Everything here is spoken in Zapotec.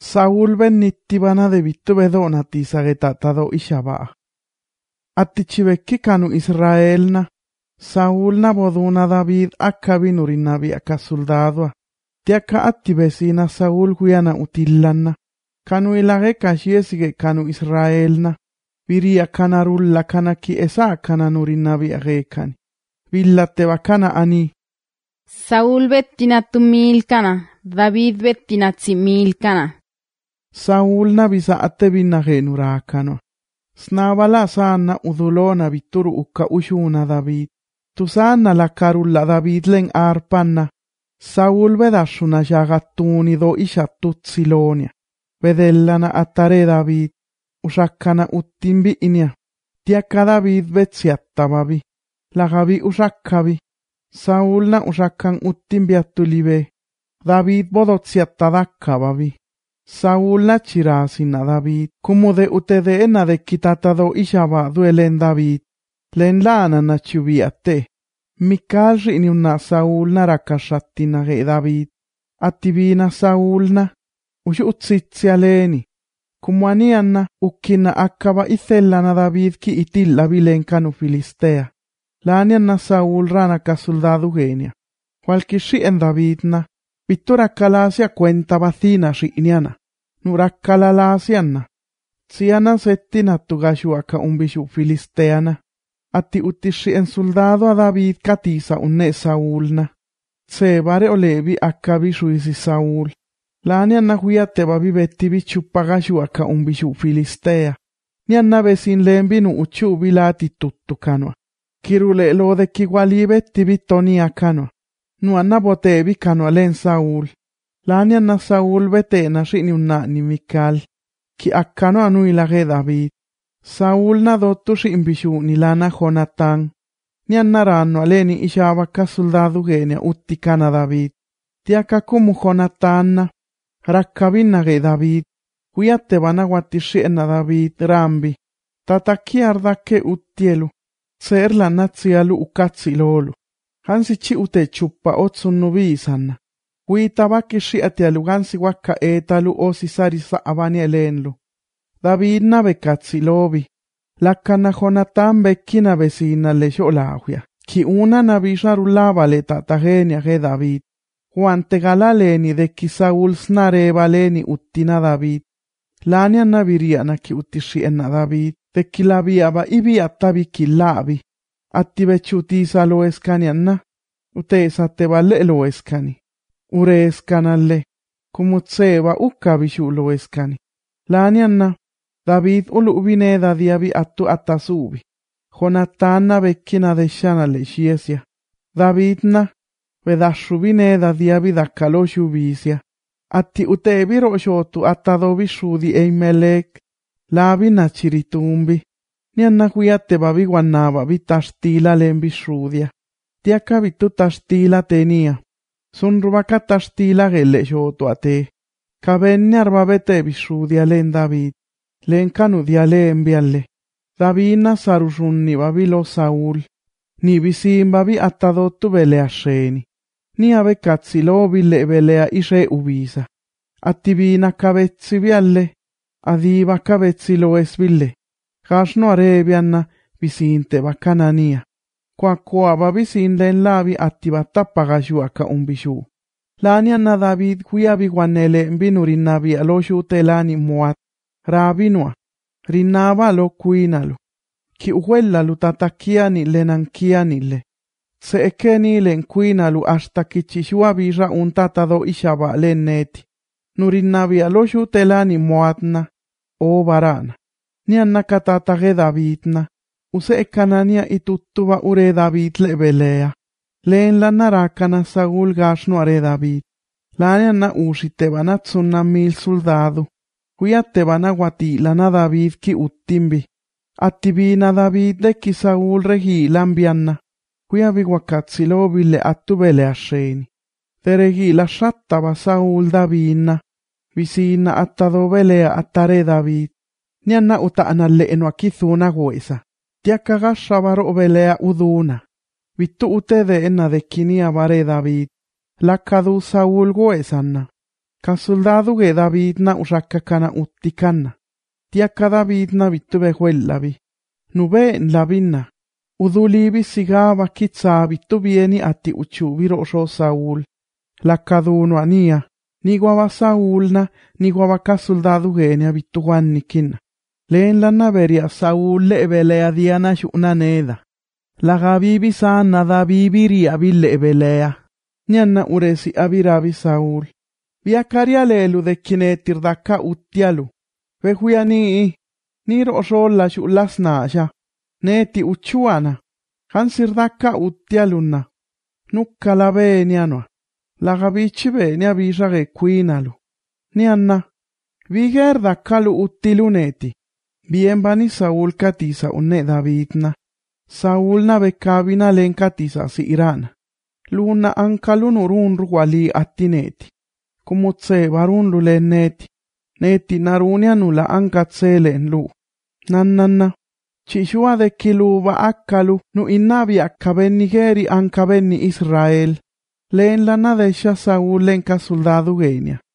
Saul bennittibana de vittu vedonati sagetatado ishabaa. Attichivekki kanu Israelna. Saulna boduna David akkabi nurinnabi akka soldadua. Tiakka attibesina Saul huyana utillanna. Kanu ilage kashiesige kanu Israelna. Viri akkana rulla kana ki esa akkana nurinnabi ageekani. Villatte bakana ani. Saul bettinattu miilkana, David bettinatsi miilkana. Saulna bisa attebinna geenuraakano. Snaabala saanna udulona vitturu ukka ushuna David. Tusaanna lakkarulla David len arpanna. Saul vedashuna jagattuuni do ishattutsilonia. Vedellana attare David. Usakkana uttimbi'inia. Tiakka David vetsiattavavi. Lagavi usakkavi. Saulna usakkan uttimbiattu live. David bodotsiattadakkavavi. Saulna chiraasinna David. Kumude utedeenna dekkitatado ishaba duelen David. Len laanana chubiatte. Mikal ri'niunna Saulna rakkashattina ge David. Attivina Saulna. Ushu utsitsialeeni. Kumuanianna ukkinna akkaba ithellana David ki itilla vilenkanu Filistea. Laanianna Saul ranaka soldadu genia. Qualki en Davidna. Vittu rakkalasia cuenta vacina ri'niana. Nu rakkalalasianna. Siana settinattu gashuaka umbishu Filisteana. Atti uttishi en soldado a David katisa unne Saulna. Tsebare olevi akkabi shuisi Saul. Laanianna huiatteva vivettivi chuppagashuaka umbishu Filistea. Nianna vesin lembinu uchu vilati tuttukanoa. Kirule lodekki walivettivi toniakanoa. Nuanna botevi kanoa len Saul. Laanianna Saul vetena ri'niunnaani Mikal. Ki akkanoa nuilage David. Saulna dottu ri'mbishuuni lana Jonathan. Nianna ranno aleni ishabakka soldadu genia uttikana David. Tiakka kumu Jonathanna. Rakkabinnage David. Huiattevana wattishi'enna David rambi. Tatakkiardakke uttielu. Tseerla natsialu ukatsiloolu. Hansichi ute chuppa otsunnu viisanna. Huitabakki shi'atialu gansi wakka eetalu osisari sa'abani eleenlu. Davidna bekkatsilovi. Lakkana Jonathan bekkina vesiinalle xo'laahuya. Ki una navisharu laavale tatagenia ge David. Huantegalaleeni dekki Saul snareevaleni uttina David. Laanianna viriana ki uttishi'enna David. Dekki laviava iviattavi killaavi. Attivechuutiisa loeskanianna. Uteesatte valle loeskani. Ureeskanalle. Kumutseeva ukkavishu loeskani. Laanianna. David ulu'vineeda diavi attu attasuuvi. Jonathanna bekkina deshanalle shiesia. Davidna. Vedashuvineeda diavi dakkaloshuviisia. Atti uteeviro shootu attadovishuudi Eimelek. Laavina chiritumbi. Nianna huiattevavi guannaavavi tastila lembishuudia. Tiakka vittu tastila tenia. Sunruvaka tastila gelle shootu atee. Kavenni arvavetevishuudia len David. Len kanudia lembialle. Davidna sarusunnivavi lo Saul. Ni visimvavi attadottu veleasheeni. Ni avekatsilobille velea ishe uvisa. Attivina kavetsivialle. Adiva kavetsiloesville. Gasno arevianna visinte vakanania. Kuakkoava visinlen laavi attivattappagashuaka umbishu. Laanianna David huiavi guannele vinurinnavi aloshuutelani muat. Raavinua. Rinnaava lo kuinalu. Ki uhuellalu tatakkiani lenankianille. Se ekeni len kuinalu hasta kichishua vira un tatado ishaba lenneeti. Nurinnavi aloshuutelani muatna. O varana. Nianna katatage Davidna. Use ekanania ituttuva ure David levelea. Leen la narakana Saul gasno are David. Laanianna uusittevana tsunna 1000 soldadu. Huiattevana guatilana David ki uttimbi. Attivina David dekki Saul regiilambianna. Huiavi guakkatsilobille attu veleasheeni. Teregila shattava Saul Davidna. Visinna attado velea attare David. Nianna uta'nalle eno kithuna guesa. Tiakka gashavaro velea uduna. Vittu utede enna dekkinia vare David. Lakkadu Saul guesanna. Ka soldadu ge David na ushakakana uttikanna. Tiaka David na vittu huellavi. Nube labinna. Udulibi sigaba kitsa vittu vieni atti uchuviro sho Saul. Lakkaduno ania. Niguava Saulna, niguava ka soldadu genia vittu guannikinna. Leen lanna veria Saul le'ebelea diana shu'na neda. Laga bibi saanna da bibiria le'ebelea. Nyanna uresi abirabi Saul. Viakaria lelu de kinetir daka uttialu. Vehuiani niro sholla shu'las naasha. Neti uchuana. Hansir daka uttialunna. Nukka la venianoa. Laga bichi venia bisage kuinalu. Nianna. Viger dakalu uttiluneti. Bien bani Saul katisa unne Davidna. Saul na bekabina len katisa si irana. Luna ankalun urun ruwali attineti. Kumutse varun lulen neti. Neti narunia nula ankatselen lu. Nannanna. Chishua de kiluba akkalu nu innabi akkabenni geri ankabenni Israel. Leen lana desha Saul lenka soldadu genia.